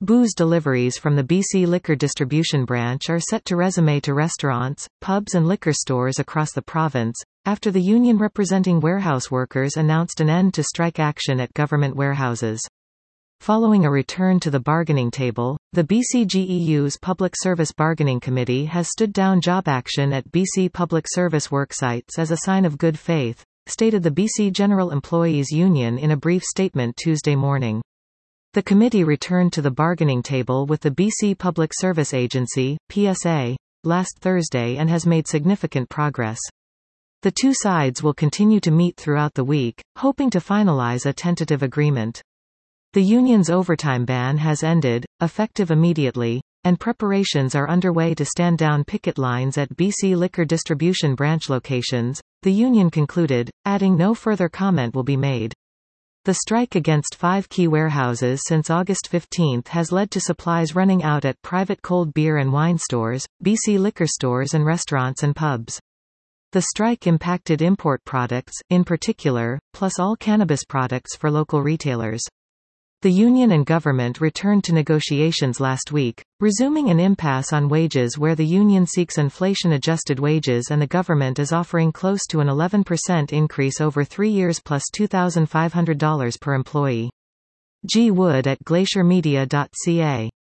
Booze deliveries from the BC Liquor Distribution Branch are set to resume to restaurants, pubs and liquor stores across the province, after the union representing warehouse workers announced an end to strike action at government warehouses. Following a return to the bargaining table, the BCGEU's Public Service Bargaining Committee has stood down job action at BC Public Service worksites as a sign of good faith, stated the BC General Employees Union in a brief statement Tuesday morning. The committee returned to the bargaining table with the BC Public Service Agency, PSA, last Thursday and has made significant progress. The two sides will continue to meet throughout the week, hoping to finalize a tentative agreement. The union's overtime ban has ended, effective immediately, and preparations are underway to stand down picket lines at BC Liquor Distribution Branch locations, the union concluded, adding no further comment will be made. The strike against 5 key warehouses since August 15 has led to supplies running out at private cold beer and wine stores, BC liquor stores and restaurants and pubs. The strike impacted import products, in particular, plus all cannabis products for local retailers. The union and government returned to negotiations last week, resuming an impasse on wages where the union seeks inflation-adjusted wages and the government is offering close to an 11% increase over 3 years plus $2,500 per employee. G. Wood at glaciermedia.ca